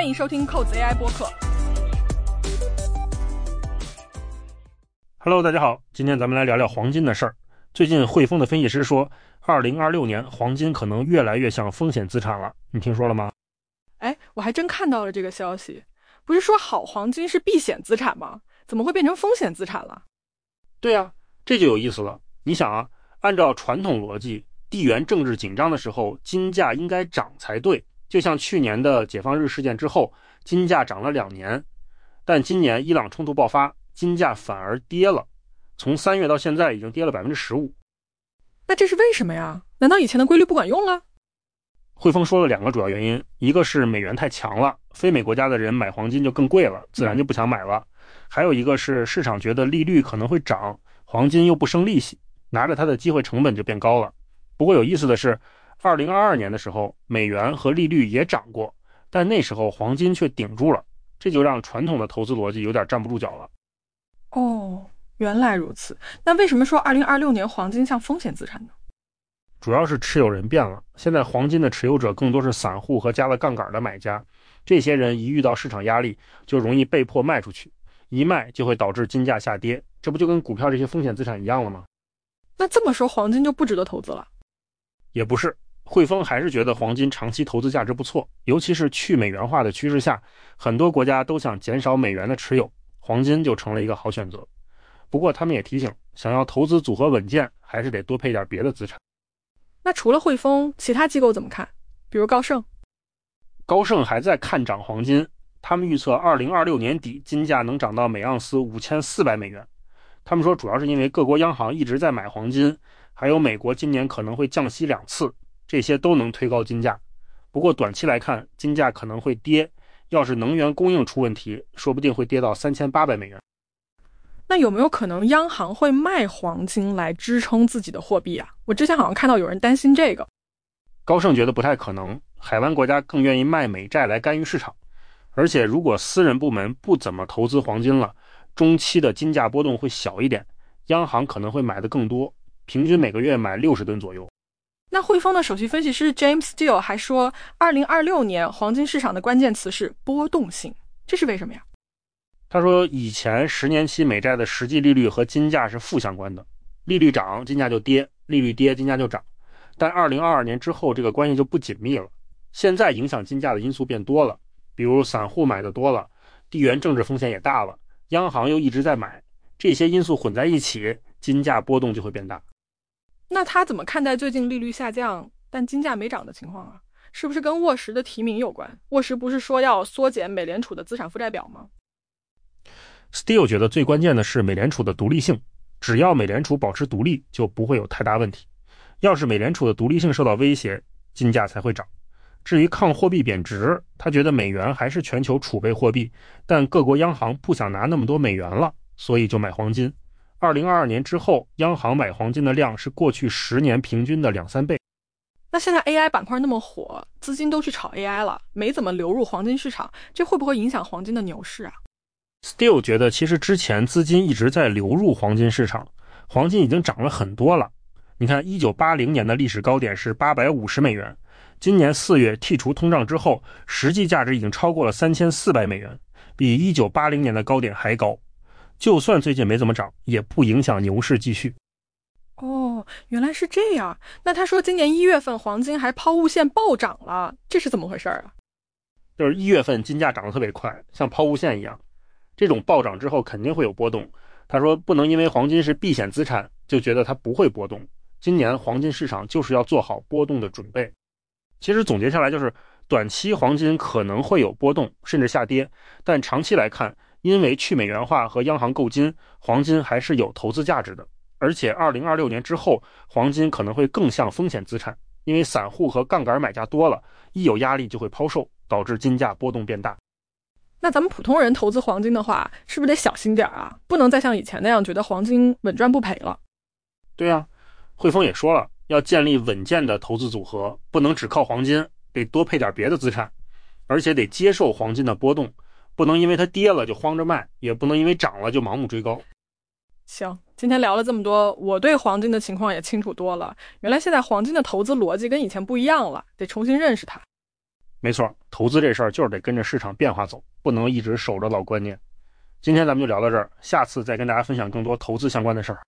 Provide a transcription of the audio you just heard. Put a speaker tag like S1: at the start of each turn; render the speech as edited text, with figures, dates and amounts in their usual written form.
S1: 欢迎收听扣子 AI 播客。
S2: Hello， 大家好，今天咱们来聊聊黄金的事儿。最近汇丰的分析师说，2026年黄金可能越来越像风险资产了，你听说了吗？
S1: 我还真看到了这个消息。不是说好黄金是避险资产吗？怎么会变成风险资产了？
S2: 对啊，这就有意思了。你想啊，按照传统逻辑，地缘政治紧张的时候，金价应该涨才对。就像去年的解放日事件之后，金价涨了2年，但今年伊朗冲突爆发，金价反而跌了，从3月到现在已经跌了 15%。
S1: 那这是为什么呀？难道以前的规律不管用了？
S2: 汇丰说了2个主要原因，一个是美元太强了，非美国家的人买黄金就更贵了，自然就不想买了。还有一个是市场觉得利率可能会涨，黄金又不生利息，拿着它的机会成本就变高了。不过有意思的是，2022年的时候，美元和利率也涨过，但那时候黄金却顶住了，这就让传统的投资逻辑有点站不住脚了。
S1: 哦，原来如此。那为什么说2026年黄金像风险资产呢？
S2: 主要是持有人变了，现在黄金的持有者更多是散户和加了杠杆的买家，这些人一遇到市场压力就容易被迫卖出去，一卖就会导致金价下跌，这不就跟股票这些风险资产一样了吗？
S1: 那这么说黄金就不值得投资了？
S2: 也不是，汇丰还是觉得黄金长期投资价值不错，尤其是去美元化的趋势下，很多国家都想减少美元的持有，黄金就成了一个好选择。不过他们也提醒，想要投资组合稳健，还是得多配点别的资产。
S1: 那除了汇丰，其他机构怎么看？比如高盛？
S2: 高盛还在看涨黄金，他们预测2026年底金价能涨到每盎司5400美元。他们说主要是因为各国央行一直在买黄金，还有美国今年可能会降息2次，这些都能推高金价。不过短期来看，金价可能会跌，要是能源供应出问题，说不定会跌到3800美元。
S1: 那有没有可能央行会卖黄金来支撑自己的货币啊？我之前好像看到有人担心这个。
S2: 高盛觉得不太可能，海湾国家更愿意卖美债来干预市场，而且如果私人部门不怎么投资黄金了，中期的金价波动会小一点，央行可能会买的更多，平均每个月买60吨左右。
S1: 那汇丰的首席分析师 James Steele 还说，2026年黄金市场的关键词是波动性，这是为什么呀？
S2: 他说以前10年期美债的实际利率和金价是负相关的，利率涨金价就跌，利率跌金价就涨，但2022年之后这个关系就不紧密了。现在影响金价的因素变多了，比如散户买的多了，地缘政治风险也大了，央行又一直在买，这些因素混在一起，金价波动就会变大。
S1: 那他怎么看待最近利率下降但金价没涨的情况啊？是不是跟沃什的提名有关？沃什不是说要缩减美联储的资产负债表吗？
S2: Steele 觉得最关键的是美联储的独立性，只要美联储保持独立，就不会有太大问题。要是美联储的独立性受到威胁，金价才会涨。至于抗货币贬值，他觉得美元还是全球储备货币，但各国央行不想拿那么多美元了，所以就买黄金。2022年之后，央行买黄金的量是过去10年平均的2-3倍。
S1: 那现在 AI 板块那么火，资金都去炒 AI 了，没怎么流入黄金市场，这会不会影响黄金的牛市啊？
S2: Steele 觉得其实之前资金一直在流入黄金市场，黄金已经涨了很多了。你看1980年的历史高点是850美元，今年4月剔除通胀之后，实际价值已经超过了3400美元，比1980年的高点还高。就算最近没怎么涨，也不影响牛市继续。
S1: 哦，原来是这样。那他说今年1月份黄金还抛物线暴涨了，这是怎么回事啊？
S2: 就是1月份金价涨得特别快，像抛物线一样，这种暴涨之后肯定会有波动。他说不能因为黄金是避险资产就觉得它不会波动，今年黄金市场就是要做好波动的准备。其实总结下来就是短期黄金可能会有波动甚至下跌，但长期来看，因为去美元化和央行购金，黄金还是有投资价值的。而且2026年之后，黄金可能会更像风险资产，因为散户和杠杆买家多了，一有压力就会抛售，导致金价波动变大。
S1: 那咱们普通人投资黄金的话，是不是得小心点啊？不能再像以前那样觉得黄金稳赚不赔了。
S2: 对啊，汇丰也说了，要建立稳健的投资组合，不能只靠黄金，得多配点别的资产，而且得接受黄金的波动，不能因为它跌了就慌着卖，也不能因为涨了就盲目追高。
S1: 行，今天聊了这么多，我对黄金的情况也清楚多了。原来现在黄金的投资逻辑跟以前不一样了，得重新认识它。
S2: 没错，投资这事儿就是得跟着市场变化走，不能一直守着老观念。今天咱们就聊到这儿，下次再跟大家分享更多投资相关的事儿。